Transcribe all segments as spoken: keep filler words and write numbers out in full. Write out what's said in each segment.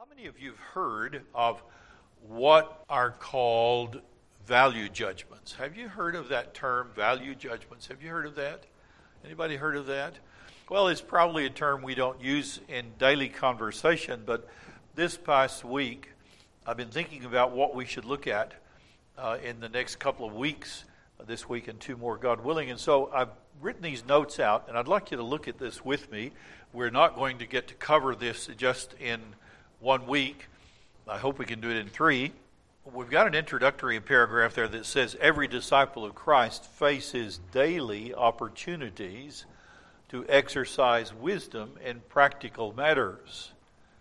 many of you have heard of what are called value judgments? Have you heard of that term, value judgments? Have you heard of that? Anybody heard of that? Well, it's probably a term we don't use in daily conversation, but this past week, I've been thinking about what we should look at uh, in the next couple of weeks, uh, this week and two more, God willing. And so I've written these notes out, and I'd like you to look at this with me. We're not going to get to cover this just in one week. I hope we can do it in three. We've got an introductory paragraph there that says, every disciple of Christ faces daily opportunities to exercise wisdom in practical matters.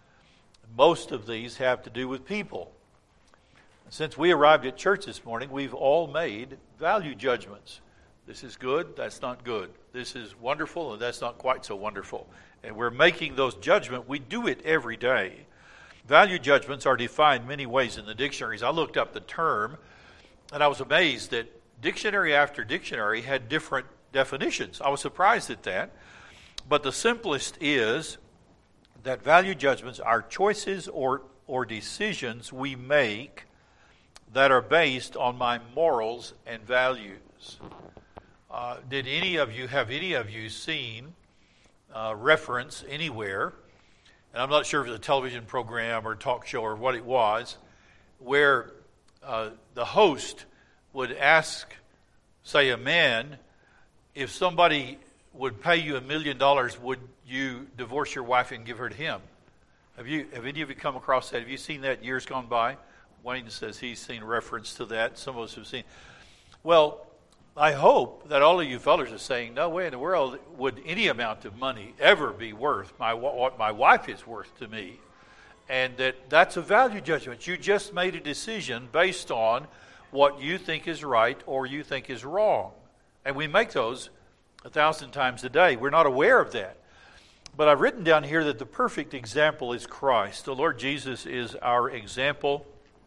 Most of these have to do with people. Since we arrived at church this morning, we've all made value judgments. This is good, that's not good. This is wonderful, and that's not quite so wonderful. And we're making those judgments. We do it every day. Value judgments are defined many ways in the dictionaries. I looked up the term, and I was amazed that dictionary after dictionary had different definitions. I was surprised at that. But the simplest is that value judgments are choices or, or decisions we make that are based on my morals and values. Uh, did any of you, have any of you seen uh, reference anywhere, and I'm not sure if it was a television program or talk show or what it was, where uh, the host would ask, say, a man, if somebody would pay you a million dollars, would you divorce your wife and give her to him? Have you? Have any of you come across that? Have you seen that years gone by? Wayne says he's seen reference to that. Some of us have seen. Well, I hope that all of you fellas are saying, no way in the world would any amount of money ever be worth my what my wife is worth to me. And that that's a value judgment. You just made a decision based on what you think is right or you think is wrong. And we make those a thousand times a day. We're not aware of that. But I've written down here that the perfect example is Christ. The Lord Jesus is our example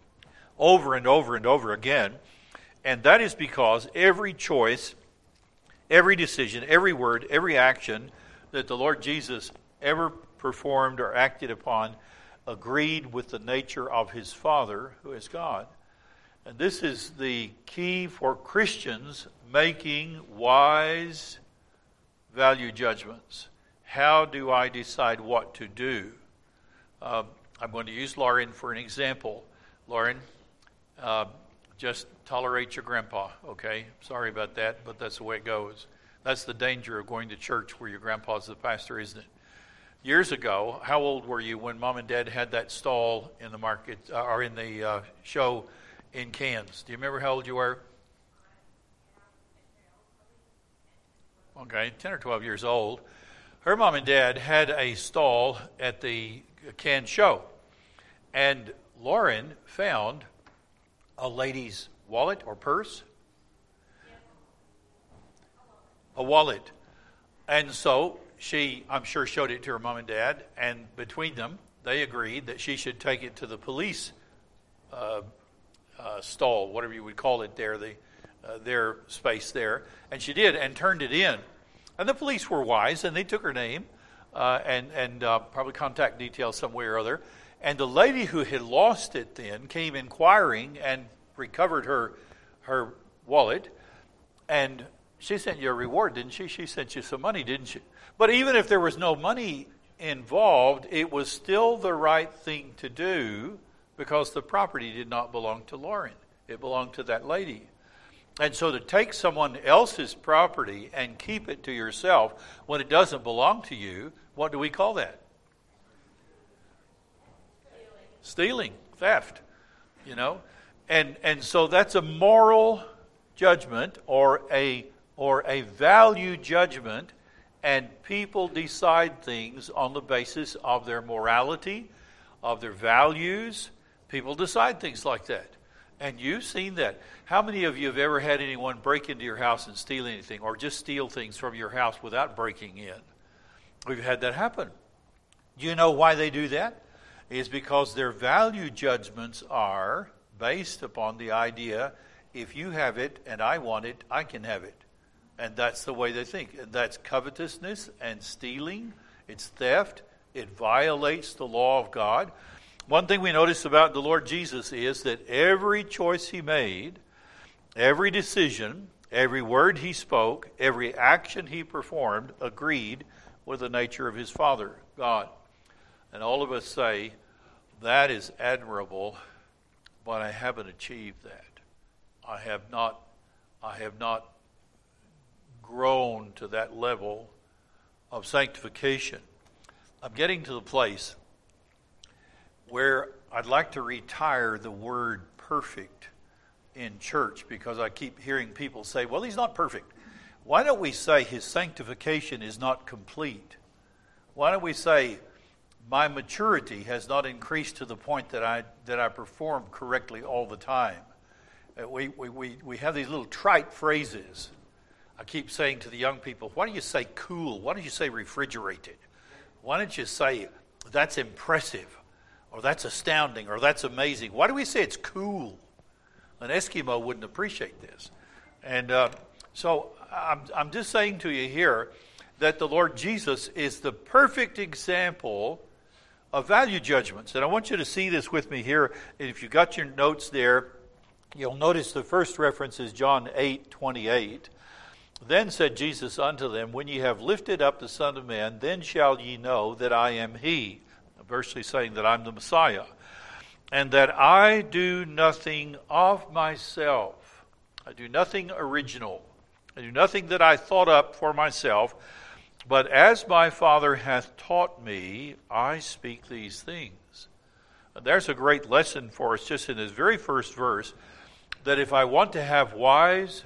over and over and over again. And that is because every choice, every decision, every word, every action that the Lord Jesus ever performed or acted upon agreed with the nature of his Father, who is God. And this is the key for Christians making wise value judgments. How do I decide what to do? Uh, I'm going to use Lauren for an example. Lauren, uh, just tolerate your grandpa, okay? Sorry about that, but that's the way it goes. That's the danger of going to church where your grandpa's the pastor, isn't it? Years ago, how old were you when Mom and Dad had that stall in the market, uh, or in the uh, show in Cairns? Do you remember how old you were? Okay, ten or twelve years old. Her mom and dad had a stall at the Cairns show. And Lauren found a lady's wallet or purse? A wallet. And so she, I'm sure, showed it to her mom and dad. And between them, they agreed that she should take it to the police uh, uh, stall, whatever you would call it there, the uh, their space there. And she did, and turned it in. And the police were wise, and they took her name uh, and, and uh, probably contact details some way or other. And the lady who had lost it then came inquiring and recovered her her wallet. And she sent you a reward, didn't she? She sent you some money, didn't she? But even if there was no money involved, it was still the right thing to do because the property did not belong to Lauren. It belonged to that lady. And so to take someone else's property and keep it to yourself when it doesn't belong to you, what do we call that? Stealing. Stealing, theft, you know. And and so that's a moral judgment or a or a value judgment, and people decide things on the basis of their morality, of their values. People decide things like that. And you've seen that. How many of you have ever had anyone break into your house and steal anything, or just steal things from your house without breaking in? We've had that happen. Do you know why they do that? It's because their value judgments are based upon the idea, if you have it and I want it, I can have it. And that's the way they think. And that's covetousness and stealing. It's theft. It violates the law of God. One thing we notice about the Lord Jesus is that every choice he made, every decision, every word he spoke, every action he performed agreed with the nature of his Father, God. And all of us say, that is admirable, but I haven't achieved that. I have not, I have not grown to that level of sanctification. I'm getting to the place where I'd like to retire the word perfect in church, because I keep hearing people say, well, he's not perfect. Why don't we say his sanctification is not complete? Why don't we say my maturity has not increased to the point that I that I perform correctly all the time? Uh, we, we, we, we have these little trite phrases. I keep saying to the young people, why don't you say cool? Why don't you say refrigerated? Why don't you say that's impressive, or that's astounding, or that's amazing? Why do we say it's cool? An Eskimo wouldn't appreciate this. And uh, so I'm, I'm just saying to you here that the Lord Jesus is the perfect example of value judgments. And I want you to see this with me here. If you got your notes there, you'll notice the first reference is John eight twenty-eight. Then said Jesus unto them, when ye have lifted up the Son of Man, then shall ye know that I am he. Virtually saying that I'm the Messiah. And that I do nothing of myself. I do nothing original. I do nothing that I thought up for myself. But as my Father hath taught me, I speak these things. And there's a great lesson for us just in this very first verse, that if I want to have wise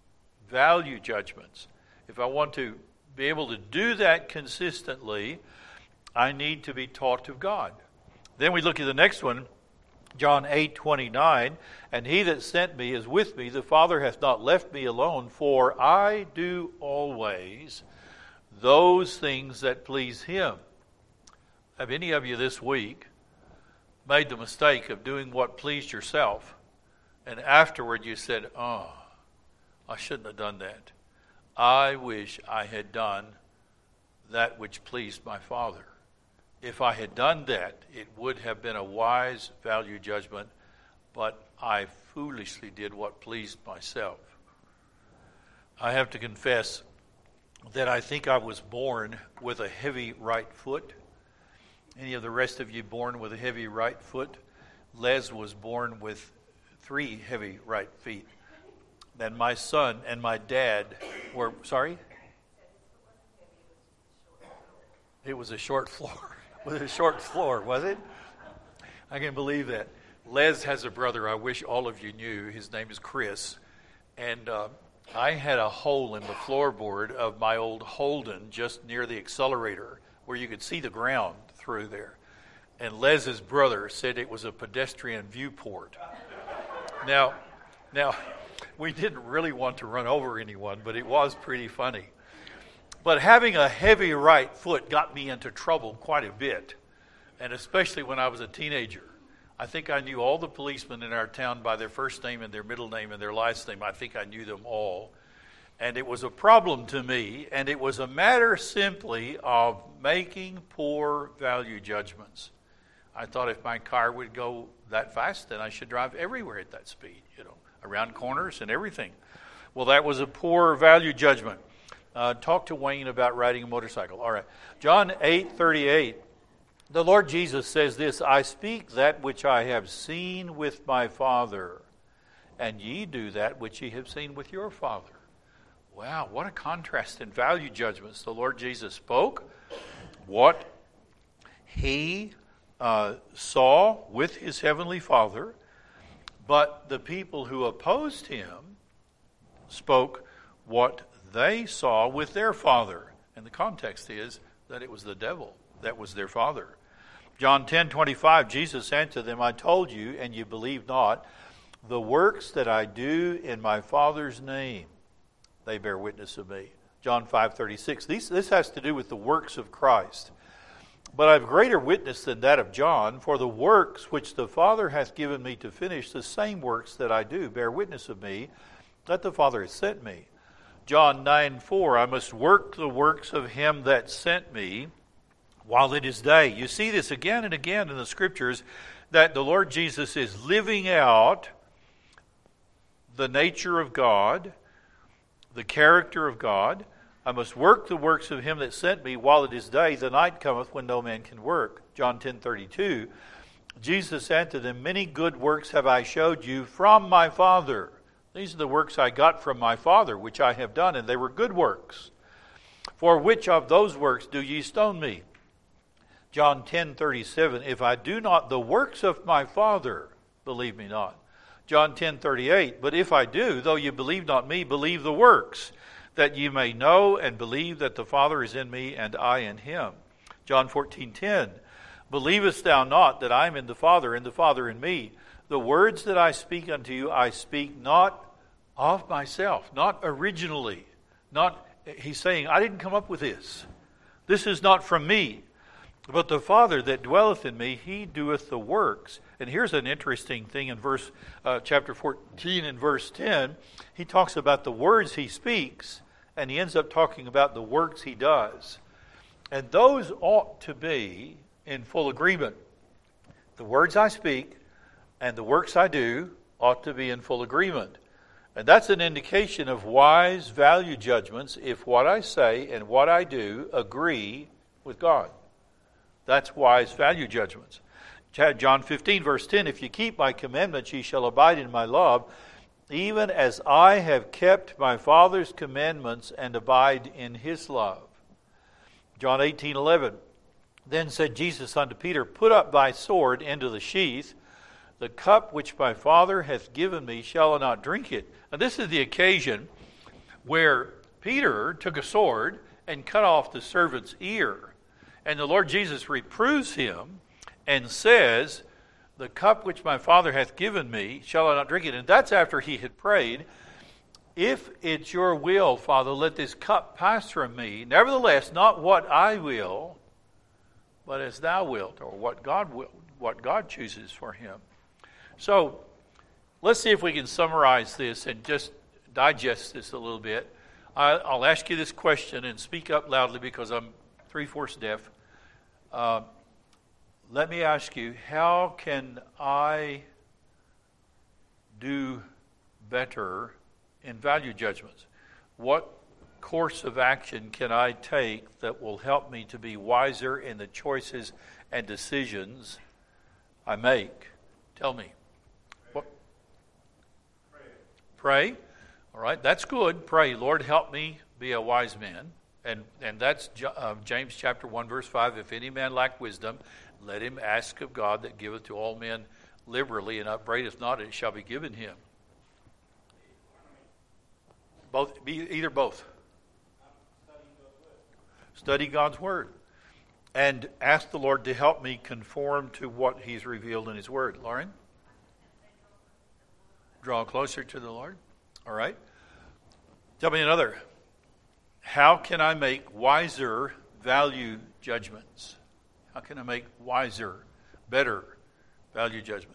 value judgments, if I want to be able to do that consistently, I need to be taught of God. Then we look at the next one, John eight twenty-nine, and he that sent me is with me. The Father hath not left me alone, for I do always those things that please him. Have any of you this week made the mistake of doing what pleased yourself, and afterward you said, oh, I shouldn't have done that. I wish I had done that which pleased my Father. If I had done that, it would have been a wise value judgment, but I foolishly did what pleased myself. I have to confess that I think I was born with a heavy right foot. Any of the rest of you born with a heavy right foot? Les was born with three heavy right feet. And my son and my dad were, sorry? It was a short floor. With a short floor, was it? I can believe that. Les has a brother I wish all of you knew. His name is Chris. And uh, I had a hole in the floorboard of my old Holden just near the accelerator where you could see the ground through there. And Les's brother said it was a pedestrian viewport. Now, now, we didn't really want to run over anyone, but it was pretty funny. But having a heavy right foot got me into trouble quite a bit, and especially when I was a teenager. I think I knew all the policemen in our town by their first name and their middle name and their last name. I think I knew them all. And it was a problem to me, and it was a matter simply of making poor value judgments. I thought if my car would go that fast, then I should drive everywhere at that speed, you know, around corners and everything. Well, that was a poor value judgment. Uh, talk to Wayne about riding a motorcycle. All right. John eight thirty-eight. The Lord Jesus says this, I speak that which I have seen with my Father, and ye do that which ye have seen with your father. Wow, what a contrast in value judgments. The Lord Jesus spoke what he uh, saw with his heavenly Father, but the people who opposed him spoke what they saw with their father. And the context is that it was the devil that was their father. John ten twenty-five, Jesus answered them, I told you, and you believe not. The works that I do in my Father's name, they bear witness of me. John five thirty-six. These, this has to do with the works of Christ. But I have greater witness than that of John, for the works which the Father hath given me to finish, the same works that I do, bear witness of me, that the Father hath sent me. John nine four, I must work the works of him that sent me, while it is day. You see this again and again in the Scriptures, that the Lord Jesus is living out the nature of God, the character of God. I must work the works of him that sent me while it is day. The night cometh when no man can work. John ten thirty-two. Jesus said to them, many good works have I showed you from my Father. These are the works I got from my Father, which I have done, and they were good works. For which of those works do ye stone me? John ten thirty-seven. If I do not the works of my Father, believe me not. John ten thirty-eight. But if I do, though you believe not me, believe the works, that ye may know and believe that the Father is in me and I in him. John fourteen ten. Believest thou not that I am in the Father, and the Father in me? The words that I speak unto you, I speak not of myself, not originally. Not, he's saying, I didn't come up with this. This is not from me. But the Father that dwelleth in me, he doeth the works. And here's an interesting thing in verse uh, chapter fourteen and verse ten. He talks about the words he speaks, and he ends up talking about the works he does. And those ought to be in full agreement. The words I speak and the works I do ought to be in full agreement. And that's an indication of wise value judgments if what I say and what I do agree with God. That's wise value judgments. John fifteen, verse ten, if you keep my commandments, ye shall abide in my love, even as I have kept my Father's commandments and abide in his love. John eighteen eleven, then said Jesus unto Peter, put up thy sword into the sheath. The cup which my Father hath given me, shall I not drink it? Now this is the occasion where Peter took a sword and cut off the servant's ear. And the Lord Jesus reproves him and says, the cup which my Father hath given me, shall I not drink it? And that's after he had prayed, if it's your will, Father, let this cup pass from me. Nevertheless, not what I will, but as thou wilt, or what God will, what God chooses for him. So let's see if we can summarize this and just digest this a little bit. I'll ask you this question and speak up loudly because I'm three-fourths deaf. Uh, let me ask you, how can I do better in value judgments? What course of action can I take that will help me to be wiser in the choices and decisions I make? Tell me. What? Pray. Pray. All right, that's good. Pray, Lord, help me be a wise man. And and that's uh, James chapter one, verse five. If any man lack wisdom, let him ask of God that giveth to all men liberally and upbraideth not, and it shall be given him. Both, be either both. Study God's word. And ask the Lord to help me conform to what he's revealed in his word. Lauren? Draw closer to the Lord. All right. Tell me another. How can I make wiser value judgments? How can I make wiser, better value judgments?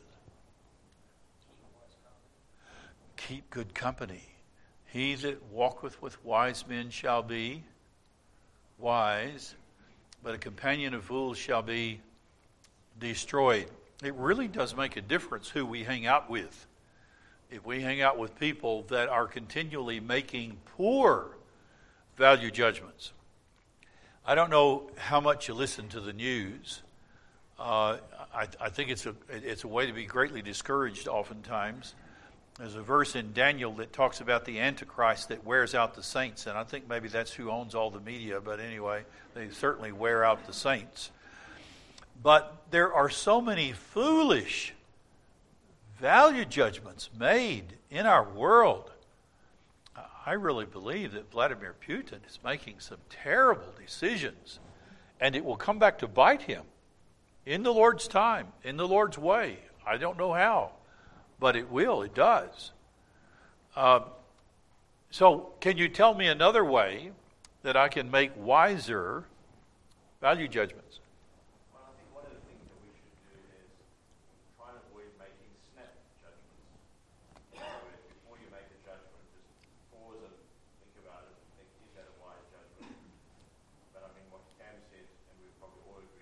Keep good company. He that walketh with wise men shall be wise, but a companion of fools shall be destroyed. It really does make a difference who we hang out with. If we hang out with people that are continually making poor value judgments. I don't know how much you listen to the news. Uh, I, I think it's a it's a way to be greatly discouraged oftentimes. There's a verse in Daniel that talks about the Antichrist that wears out the saints, and I think maybe that's who owns all the media, but anyway, they certainly wear out the saints. But there are so many foolish value judgments made in our world. I really believe that Vladimir Putin is making some terrible decisions, and it will come back to bite him in the Lord's time, in the Lord's way. I don't know how, but it will, it does. Uh, so can you tell me another way that I can make wiser value judgments? Well, I think one of the things that we should do is try and avoid making snap judgments. In other words, before you make a judgment, just pause and think about it and think, is that a wise judgment? But I mean, what Cam said, and we've probably all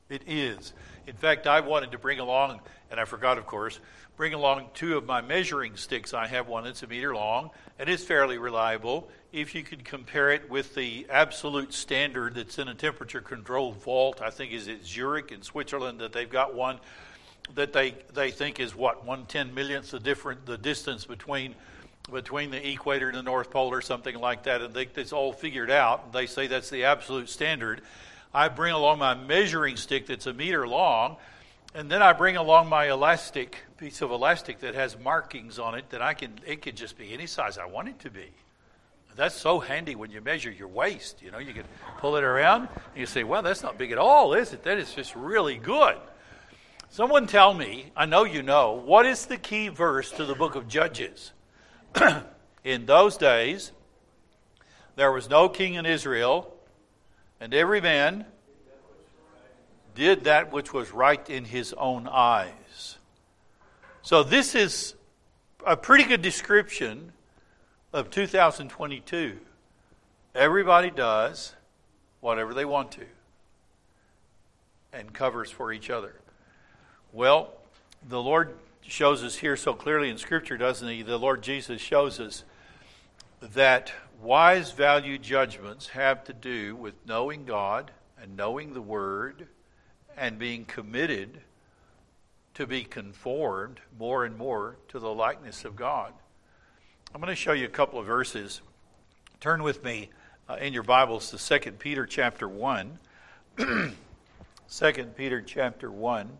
It is. In fact, I wanted to bring along, and I forgot, of course, bring along two of my measuring sticks. I have one that's a meter long, and it's fairly reliable. If you could compare it with the absolute standard that's in a temperature-controlled vault, I think is at Zurich in Switzerland that they've got one that they, they think is, what, one ten millionth the different the distance between between the equator and the North Pole or something like that, and they, it's all figured out, and they say that's the absolute standard. I bring along my measuring stick that's a meter long, and then I bring along my elastic, piece of elastic that has markings on it that I can, it can just be any size I want it to be. That's so handy when you measure your waist. You know, you can pull it around, and you say, well, that's not big at all, is it? That is just really good. Someone tell me, I know you know, what is the key verse to the book of Judges? In those days, there was no king in Israel, and every man did that which was right in his own eyes. So this is a pretty good description of two thousand twenty-two. Everybody does whatever they want to and covers for each other. Well, the Lord shows us here so clearly in Scripture, doesn't he? The Lord Jesus shows us that wise value judgments have to do with knowing God and knowing the Word and being committed to be conformed more and more to the likeness of God. I'm going to show you a couple of verses. Turn with me uh, in your Bibles to Second Peter chapter one. Second Peter chapter one.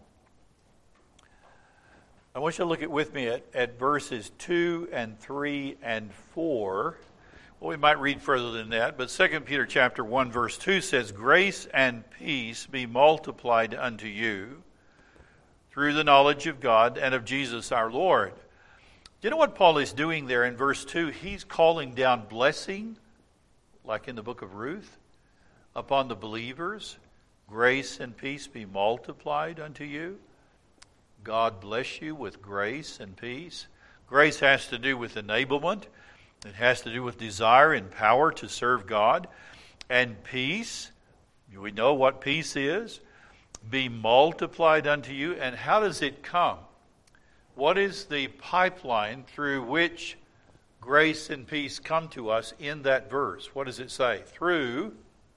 I want you to look at with me at, at verses two and three and four. Well, we might read further than that, but Second Peter chapter one verse two says, "Grace and peace be multiplied unto you through the knowledge of God and of Jesus our Lord." You know what Paul is doing there in verse two? He's calling down blessing, like in the book of Ruth, upon the believers. Grace and peace be multiplied unto you. God bless you with grace and peace. Grace has to do with enablement. It has to do with desire and power to serve God. And peace, we know what peace is, be multiplied unto you. And how does it come? What is the pipeline through which grace and peace come to us in that verse? What does it say? Through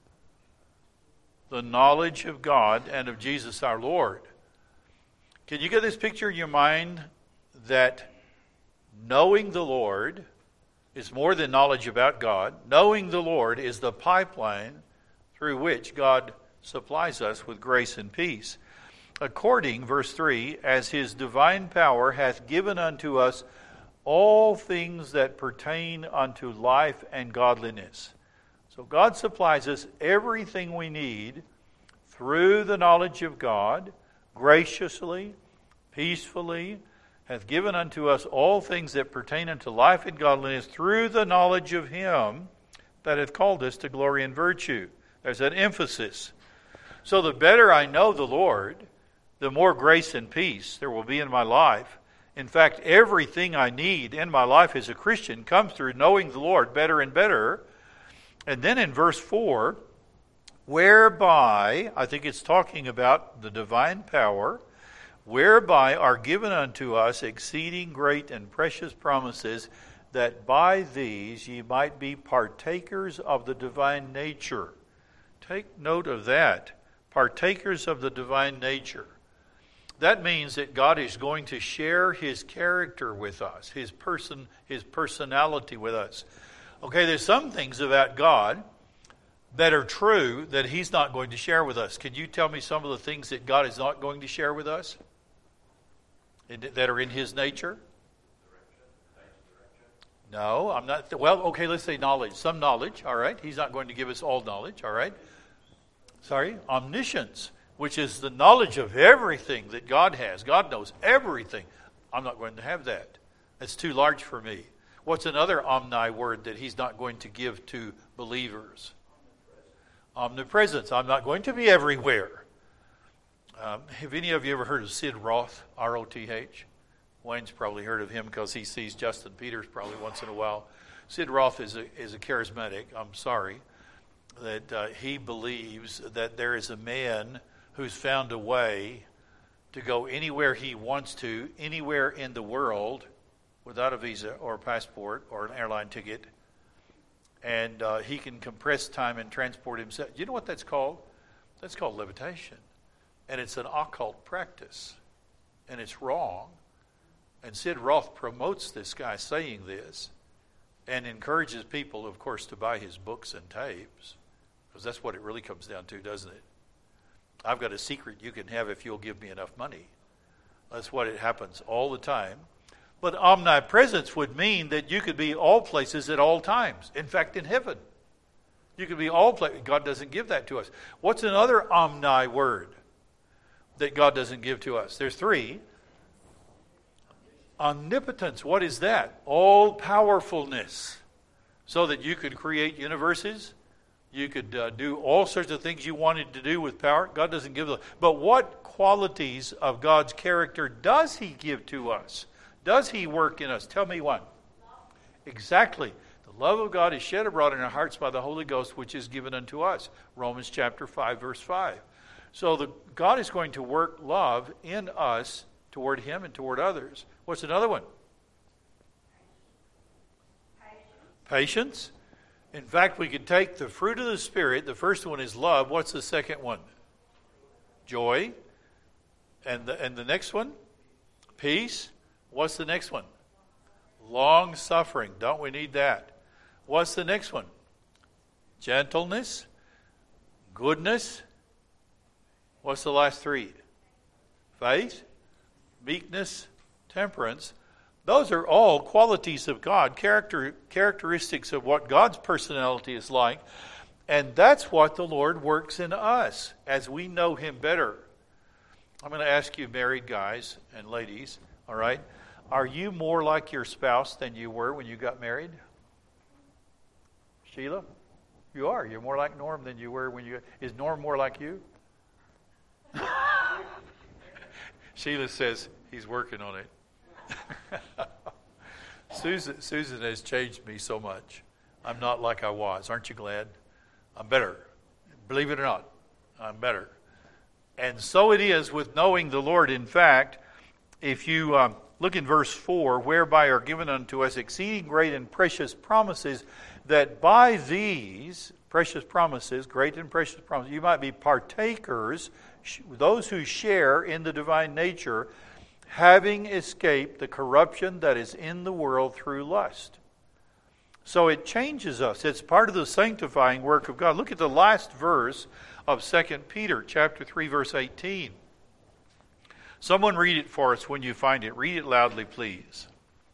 the knowledge of God and of Jesus our Lord. Can you get this picture in your mind that knowing the Lord is more than knowledge about God? Knowing the Lord is the pipeline through which God supplies us with grace and peace. According, verse three, as his divine power hath given unto us all things that pertain unto life and godliness. So God supplies us everything we need through the knowledge of God, graciously, peacefully, hath given unto us all things that pertain unto life and godliness through the knowledge of him that hath called us to glory and virtue. There's that emphasis. So the better I know the Lord, the more grace and peace there will be in my life. In fact, everything I need in my life as a Christian comes through knowing the Lord better and better. And then in verse four, whereby, I think it's talking about the divine power, whereby are given unto us exceeding great and precious promises, that by these ye might be partakers of the divine nature. Take note of that. Partakers of the divine nature. That means that God is going to share his character with us, his person, his personality with us. Okay, there's some things about God that are true that he's not going to share with us. Can you tell me some of the things that God is not going to share with us that are in his nature? No, I'm not. Well, okay, let's say knowledge. Some knowledge, all right. He's not going to give us all knowledge, all right. Sorry, omniscience, which is the knowledge of everything that God has. God knows everything. I'm not going to have that. That's too large for me. What's another omni word that he's not going to give to believers? Omnipresence. I'm not going to be everywhere. Um, have any of you ever heard of Sid Roth, R O T H? Wayne's probably heard of him because he sees Justin Peters probably once in a while. Sid Roth is a, is a charismatic. I'm sorry that uh, he believes that there is a man who's found a way to go anywhere he wants to, anywhere in the world, without a visa or a passport or an airline ticket. And uh, he can compress time and transport himself. You know what that's called? That's called levitation. And it's an occult practice. And it's wrong. And Sid Roth promotes this guy saying this and encourages people, of course, to buy his books and tapes. Because that's what it really comes down to, doesn't it? I've got a secret you can have if you'll give me enough money. That's what it happens all the time. But omnipresence would mean that you could be all places at all times. In fact, in heaven. You could be all places. God doesn't give that to us. What's another omni word that God doesn't give to us? There's three. Omnipotence. What is that? All powerfulness. So that you could create universes. You could uh, do all sorts of things you wanted to do with power. God doesn't give them. But what qualities of God's character does He give to us? Does He work in us? Tell me one. Exactly. The love of God is shed abroad in our hearts by the Holy Ghost, which is given unto us. Romans chapter five, verse five. So the, God is going to work love in us toward Him and toward others. What's another one? Patience. Patience. In fact, we could take the fruit of the Spirit. The first one is love. What's the second one? Joy. And the, and the next one? Peace. What's the next one? Long suffering. Don't we need that? What's the next one? Gentleness. Goodness. What's the last three? Faith. Meekness. Temperance. Those are all qualities of God, character, characteristics of what God's personality is like. And that's what the Lord works in us as we know Him better. I'm going to ask you, married guys and ladies, all right? Are you more like your spouse than you were when you got married? Sheila? You are. You're more like Norm than you were when you... Is Norm more like you? Sheila says he's working on it. Susan, Susan has changed me so much. I'm not like I was. Aren't you glad? I'm better. Believe it or not, I'm better. And so it is with knowing the Lord. In fact, if you um, look in verse four, whereby are given unto us exceeding great and precious promises, that by these precious promises, great and precious promises, you might be partakers, those who share in the divine nature, having escaped the corruption that is in the world through lust. So it changes us. It's part of the sanctifying work of God. Look at the last verse of Second Peter chapter three, verse eighteen. Someone read it for us when you find it. Read it loudly, please.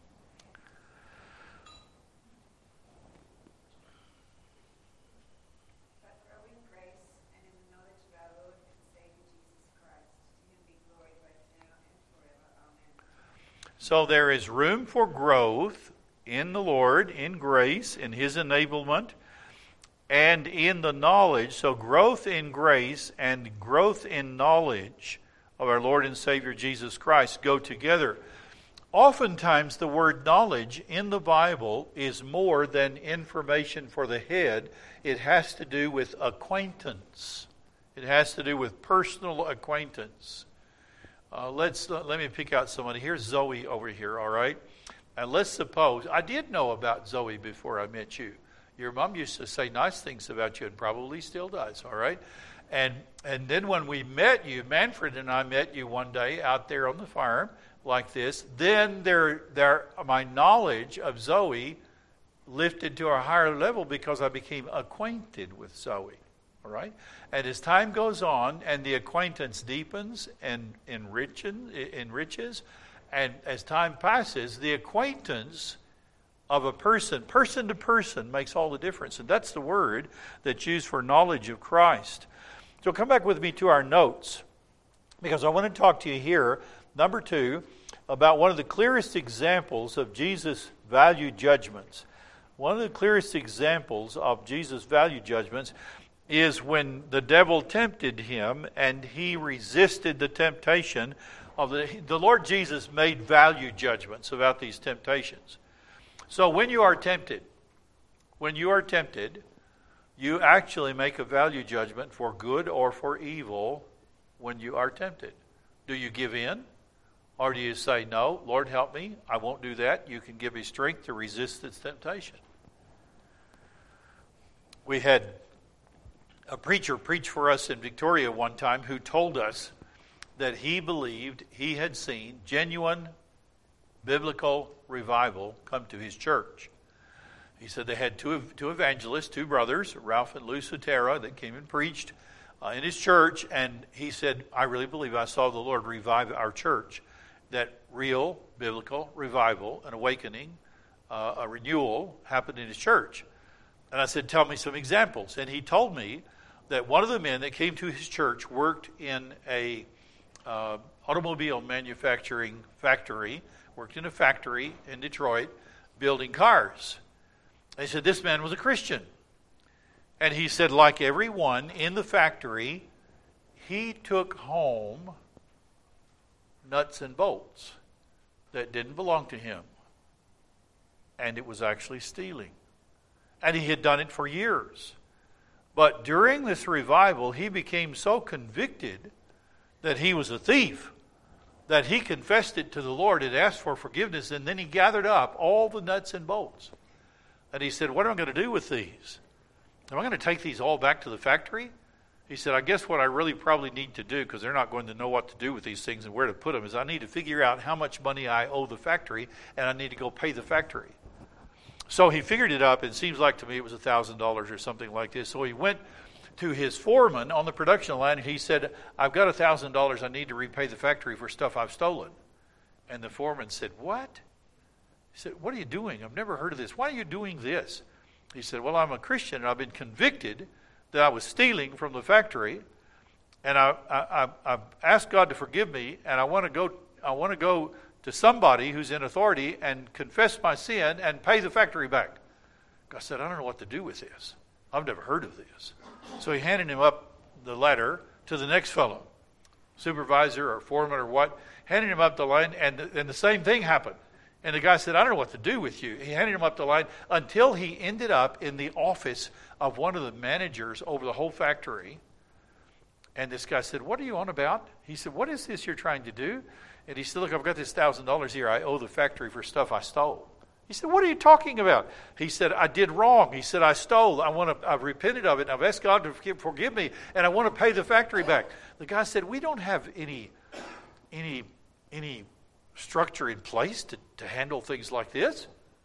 So there is room for growth in the Lord, in grace, in His enablement, and in the knowledge. So growth in grace and growth in knowledge of our Lord and Savior Jesus Christ go together. Oftentimes the word knowledge in the Bible is more than information for the head. It has to do with acquaintance. It has to do with personal acquaintance. Uh, let's uh, let me pick out somebody. Here's Zoe over here, all right? And let's suppose, I did know about Zoe before I met you. Your mom used to say nice things about you and probably still does, all right? And and then when we met you, Manfred and I met you one day out there on the farm like this, then there, there, my knowledge of Zoe lifted to a higher level because I became acquainted with Zoe. All right? And as time goes on and the acquaintance deepens and enriches, enriches, and as time passes, the acquaintance of a person, person to person, makes all the difference. And that's the word that's used for knowledge of Christ. So come back with me to our notes, because I want to talk to you here, number two, about one of the clearest examples of Jesus' value judgments. One of the clearest examples of Jesus' value judgments is when the devil tempted him and he resisted the temptation of the the Lord Jesus made value judgments about these temptations. So when you are tempted, when you are tempted, you actually make a value judgment for good or for evil when you are tempted? Do you give in? Or do you say, no, Lord, help me. I won't do that. You can give me strength to resist this temptation. We had a preacher preach for us in Victoria one time who told us that he believed he had seen genuine biblical revival come to his church. He said they had two, two evangelists, two brothers, Ralph and Lou Sotera, that came and preached uh, in his church. And he said, I really believe I saw the Lord revive our church. That real biblical revival, an awakening, uh, a renewal happened in his church. And I said, tell me some examples. And he told me that one of the men that came to his church worked in a uh, automobile manufacturing factory, worked in a factory in Detroit, building cars. They said this man was a Christian. And he said, like everyone in the factory, he took home nuts and bolts that didn't belong to him. And it was actually stealing. And he had done it for years. But during this revival, he became so convicted that he was a thief, that he confessed it to the Lord and asked for forgiveness, and then he gathered up all the nuts and bolts. And he said, what am I going to do with these? Am I going to take these all back to the factory? He said, I guess what I really probably need to do, because they're not going to know what to do with these things and where to put them, is I need to figure out how much money I owe the factory, and I need to go pay the factory. So he figured it up. It seems like to me it was one thousand dollars or something like this. So he went to his foreman on the production line, and he said, I've got one thousand dollars. I need to repay the factory for stuff I've stolen. And the foreman said, what? He said, what are you doing? I've never heard of this. Why are you doing this? He said, well, I'm a Christian, and I've been convicted that I was stealing from the factory, and I, I, I, I asked God to forgive me, and I want to go. I want to go to somebody who's in authority and confess my sin and pay the factory back. God said, I don't know what to do with this. I've never heard of this. So he handed him up the letter to the next fellow, supervisor or foreman or what, handed him up the line, and, and the same thing happened. And the guy said, I don't know what to do with you. He handed him up the line until he ended up in the office of one of the managers over the whole factory. And this guy said, what are you on about? He said, what is this you're trying to do? And he said, look, I've got this one thousand dollars here. I owe the factory for stuff I stole. He said, what are you talking about? He said, I did wrong. He said, I stole. I want to, I've repented of it. And I've asked God to forgive, forgive me, and I want to pay the factory back. The guy said, we don't have any, any, any structure in place to, to handle things like this.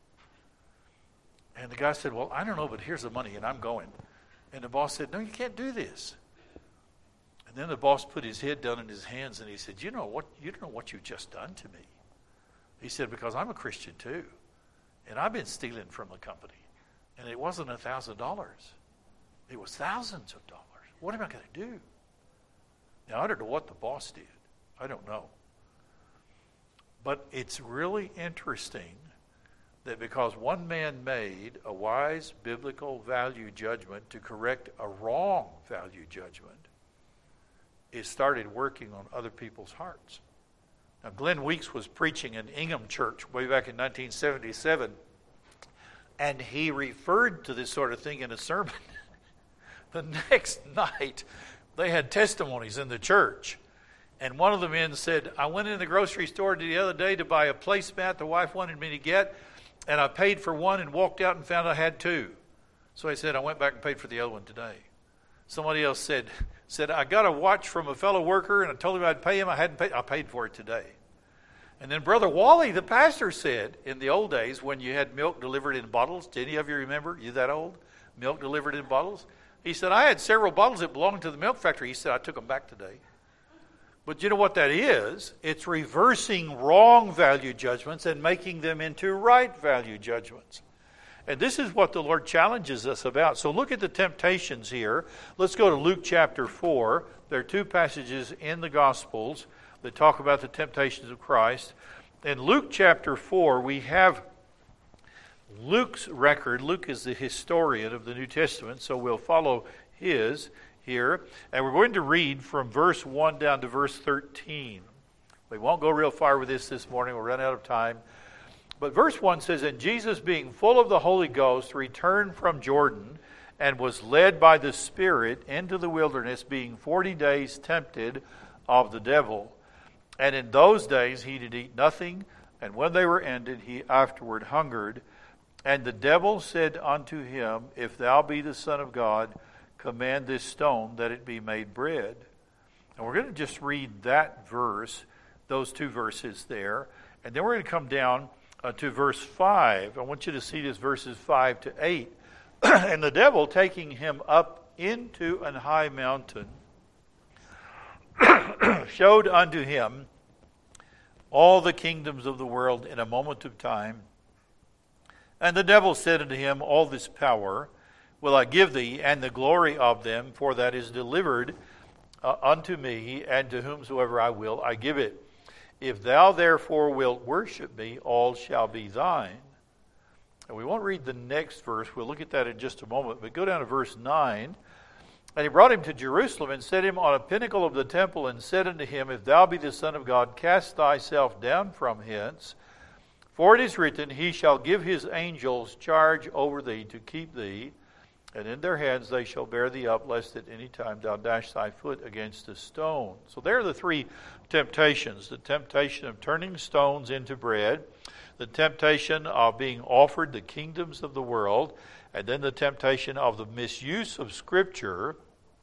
And the guy said, well, I don't know, but here's the money, and I'm going. And the boss said, no, you can't do this. And then the boss put his head down in his hands, and he said, you know what, you don't know what you've just done to me. He said, because I'm a Christian too. And I've been stealing from the company. And it wasn't a thousand dollars. It was thousands of dollars. What am I going to do? Now, I don't know what the boss did. I don't know. But it's really interesting that because one man made a wise biblical value judgment to correct a wrong value judgment, it started working on other people's hearts. Now, Glenn Weeks was preaching in Ingham Church way back in nineteen seventy-seven, and he referred to this sort of thing in a sermon. The next night, they had testimonies in the church, and one of the men said, I went in the grocery store the other day to buy a placemat the wife wanted me to get, and I paid for one and walked out and found I had two. So he said, I went back and paid for the other one today. Somebody else said, said I got a watch from a fellow worker, and I told him I'd pay him. I hadn't paid. I paid for it today. And then Brother Wally, the pastor, said, in the old days when you had milk delivered in bottles, did any of you remember? You that old? Milk delivered in bottles? He said, I had several bottles that belonged to the milk factory. He said, I took them back today. But you know what that is? It's reversing wrong value judgments and making them into right value judgments. And this is what the Lord challenges us about. So look at the temptations here. Let's go to Luke chapter four. There are two passages in the Gospels that talk about the temptations of Christ. In Luke chapter four, we have Luke's record. Luke is the historian of the New Testament, so we'll follow his here. And we're going to read from verse one down to verse thirteen. We won't go real far with this this morning. We'll run out of time. But verse one says, And Jesus, being full of the Holy Ghost, returned from Jordan, and was led by the Spirit into the wilderness, being forty days tempted of the devil. And in those days he did eat nothing, and when they were ended, he afterward hungered. And the devil said unto him, If thou be the Son of God, command this stone that it be made bread. And we're going to just read that verse, those two verses there. And then we're going to come down uh, to verse five. I want you to see this, verses five to eight. And the devil, taking him up into an high mountain, showed unto him all the kingdoms of the world in a moment of time. And the devil said unto him, All this power will I give thee, and the glory of them, for that is delivered uh, unto me, and to whomsoever I will I give it. If thou therefore wilt worship me, all shall be thine. And we won't read the next verse. We'll look at that in just a moment. But go down to verse nine. And he brought him to Jerusalem, and set him on a pinnacle of the temple, and said unto him, If thou be the Son of God, cast thyself down from hence. For it is written, He shall give his angels charge over thee to keep thee, and in their hands they shall bear thee up, lest at any time thou dash thy foot against a stone. So there are the three temptations. The temptation of turning stones into bread, the temptation of being offered the kingdoms of the world, and then the temptation of the misuse of Scripture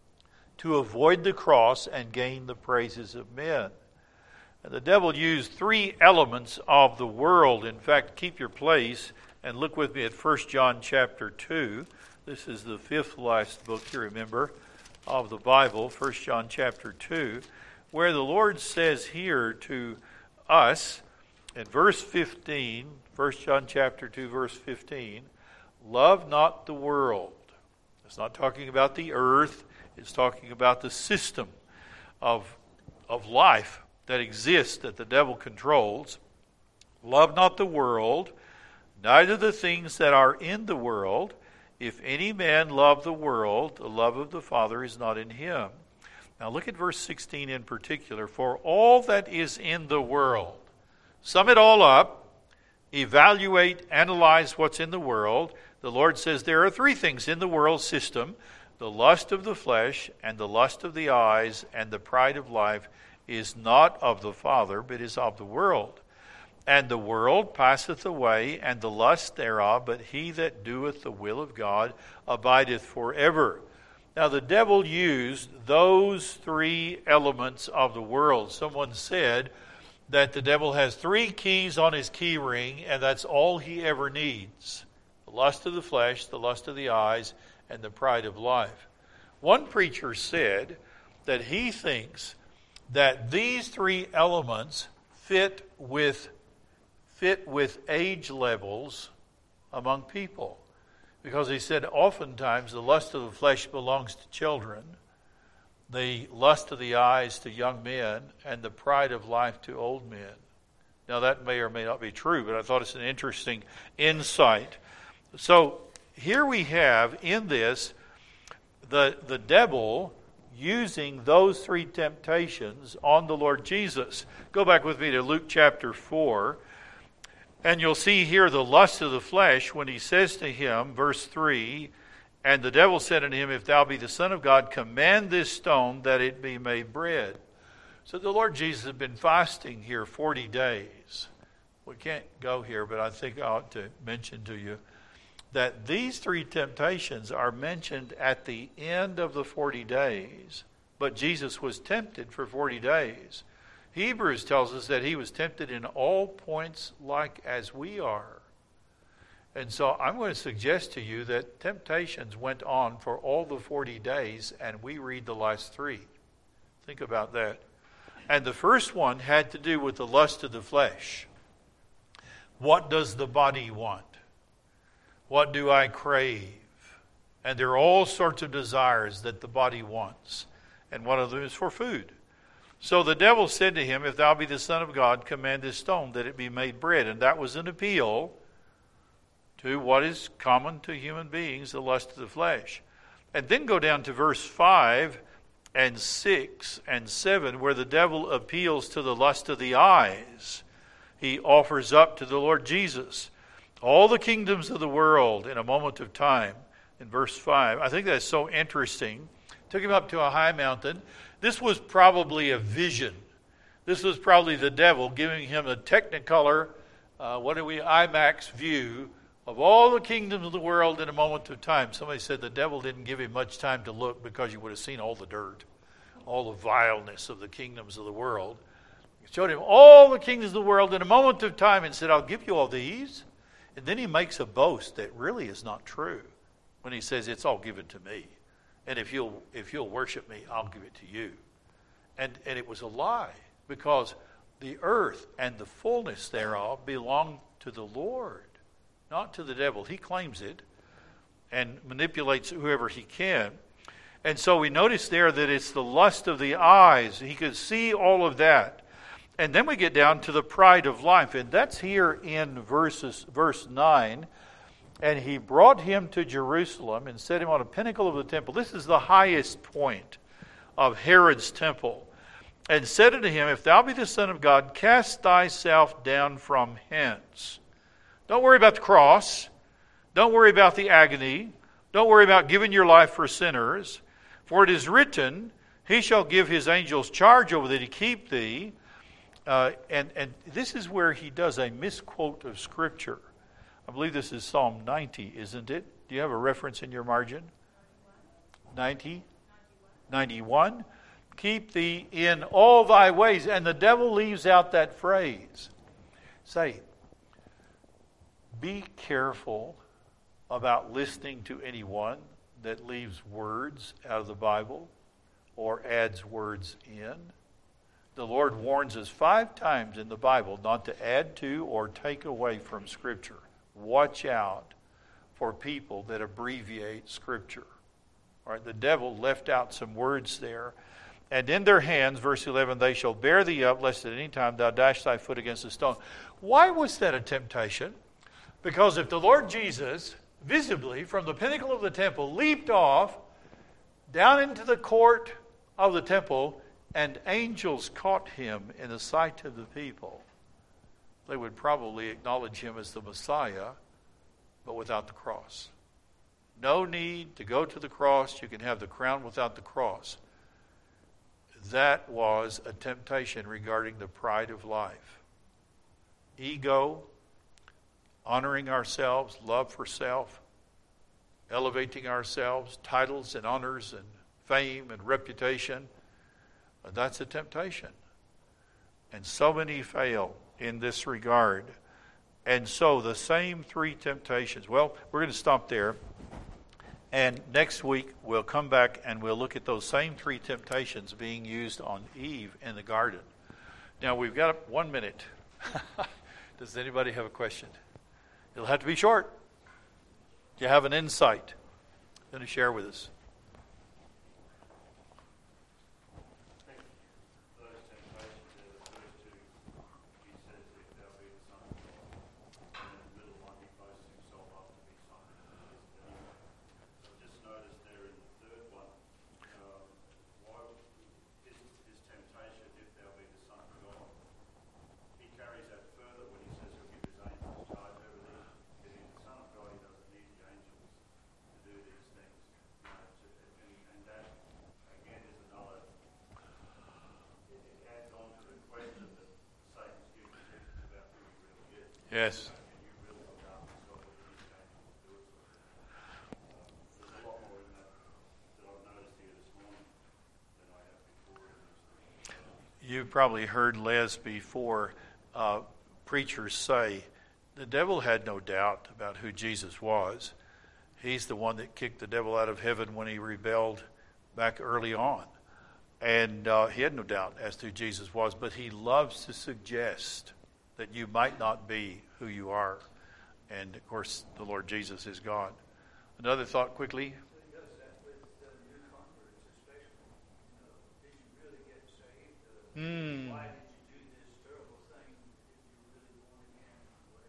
to avoid the cross and gain the praises of men. And the devil used three elements of the world. In fact, keep your place and look with me at First John chapter two. This is the fifth last book, you remember, of the Bible, First John chapter two, where the Lord says here to us in verse fifteen, First John chapter two, verse fifteen, love not the world. It's not talking about the earth. It's talking about the system of, of life that exists, that the devil controls. Love not the world, neither the things that are in the world. If any man love the world, the love of the Father is not in him. Now look at verse sixteen in particular. For all that is in the world, sum it all up, evaluate, analyze what's in the world. The Lord says there are three things in the world system: the lust of the flesh, and the lust of the eyes, and the pride of life is not of the Father, but is of the world. And the world passeth away, and the lust thereof, but he that doeth the will of God abideth forever. Now the devil used those three elements of the world. Someone said that the devil has three keys on his key ring, and that's all he ever needs: the lust of the flesh, the lust of the eyes, and the pride of life. One preacher said that he thinks that these three elements fit with fit with age levels among people. Because he said oftentimes the lust of the flesh belongs to children, the lust of the eyes to young men, and the pride of life to old men. Now that may or may not be true, but I thought it's an interesting insight. So here we have in this the, the devil using those three temptations on the Lord Jesus. Go back with me to Luke chapter four. And you'll see here the lust of the flesh when he says to him, verse three, and the devil said unto him, If thou be the Son of God, command this stone that it be made bread. So the Lord Jesus had been fasting here forty days. We can't go here, but I think I ought to mention to you that these three temptations are mentioned at the end of the forty days. But Jesus was tempted for forty days. Hebrews tells us that he was tempted in all points like as we are. And so I'm going to suggest to you that temptations went on for all the forty days, and we read the last three. Think about that. And the first one had to do with the lust of the flesh. What does the body want? What do I crave? And there are all sorts of desires that the body wants. And one of them is for food. So the devil said to him, If thou be the Son of God, command this stone that it be made bread. And that was an appeal to what is common to human beings, the lust of the flesh. And then go down to verse five and six and seven, where the devil appeals to the lust of the eyes. He offers up to the Lord Jesus all the kingdoms of the world in a moment of time, in verse five. I think that's so interesting. Took him up to a high mountain. This was probably a vision. This was probably the devil giving him a technicolor, uh, what do we, IMAX view of all the kingdoms of the world in a moment of time. Somebody said the devil didn't give him much time to look because you would have seen all the dirt, all the vileness of the kingdoms of the world. He showed him all the kingdoms of the world in a moment of time and said, I'll give you all these. And then he makes a boast that really is not true when he says, it's all given to me. And if you'll if you'll worship me, I'll give it to you. And and it was a lie, because the earth and the fullness thereof belong to the Lord, not to the devil. He claims it and manipulates whoever he can. And so we notice there that it's the lust of the eyes. He could see all of that. And then we get down to the pride of life. And that's here in verses, verse nine. And he brought him to Jerusalem and set him on a pinnacle of the temple. This is the highest point of Herod's temple. And said unto him, if thou be the Son of God, cast thyself down from hence. Don't worry about the cross. Don't worry about the agony. Don't worry about giving your life for sinners. For it is written, he shall give his angels charge over thee to keep thee. Uh, and, and this is where he does a misquote of Scripture. I believe this is Psalm ninety, isn't it? Do you have a reference in your margin? ninety? ninety-one? Keep thee in all thy ways. And the devil leaves out that phrase. Say, be careful about listening to anyone that leaves words out of the Bible or adds words in. The Lord warns us five times in the Bible not to add to or take away from Scripture. Watch out for people that abbreviate Scripture. All right, the devil left out some words there. And in their hands, verse eleven, they shall bear thee up, lest at any time thou dash thy foot against a stone. Why was that a temptation? Because if the Lord Jesus, visibly from the pinnacle of the temple, leaped off down into the court of the temple, and angels caught him in the sight of the people, they would probably acknowledge him as the Messiah, but without the cross. No need to go to the cross. You can have the crown without the cross. That was a temptation regarding the pride of life. Ego, honoring ourselves, love for self, elevating ourselves, titles and honors and fame and reputation. That's a temptation. And so many fail in this regard. And so the same three temptations. Well, we're going to stop there. And next week we'll come back and we'll look at those same three temptations being used on Eve in the garden. Now we've got one minute. Does anybody have a question? It'll have to be short. Do you have an insight going to share with us? Yes. You've probably heard Les before uh, preachers say the devil had no doubt about who Jesus was. He's the one that kicked the devil out of heaven when he rebelled back early on. And uh, he had no doubt as to who Jesus was, but he loves to suggest that you might not be who you are. And, of course, the Lord Jesus is God. Another thought quickly. So he does that with uh, new converts, especially. You know, did you really get saved? Uh, Mm. Why did you do this terrible thing? Did you really born again?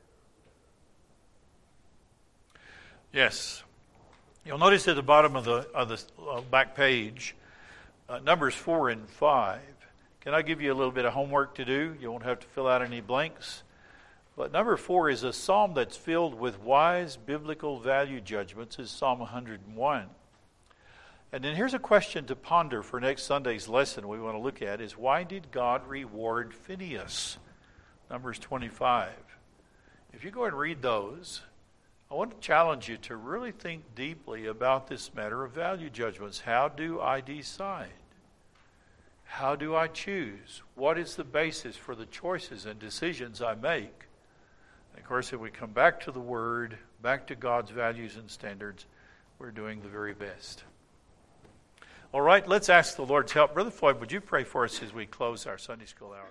Whatever. Yes. You'll notice at the bottom of the, of the uh, back page, uh, numbers four and five. Can I give you a little bit of homework to do? You won't have to fill out any blanks. But number four is a psalm that's filled with wise biblical value judgments is Psalm one hundred one. And then here's a question to ponder for next Sunday's lesson we want to look at is why did God reward Phinehas? Numbers twenty-five. If you go and read those, I want to challenge you to really think deeply about this matter of value judgments. How do I decide? How do I choose? What is the basis for the choices and decisions I make? And of course, if we come back to the Word, back to God's values and standards, we're doing the very best. All right, let's ask the Lord's help. Brother Floyd, would you pray for us as we close our Sunday school hour?